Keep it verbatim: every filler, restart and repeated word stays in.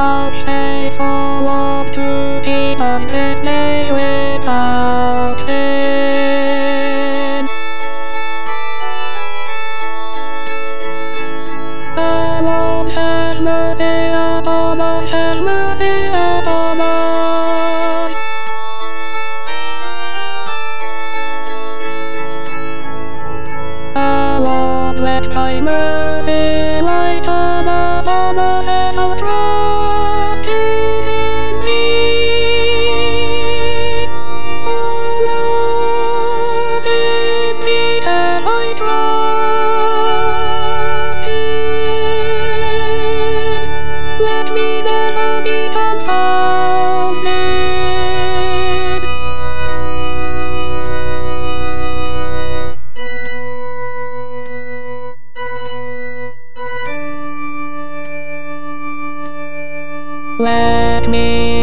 much they follow to keep us this day without sin. The Lord have mercy upon us, have mercy upon us. The Lord let thy mercy light on upon us as our trust is in thee. O Lord, in thee have I trusted. Let me never be confounded. Let me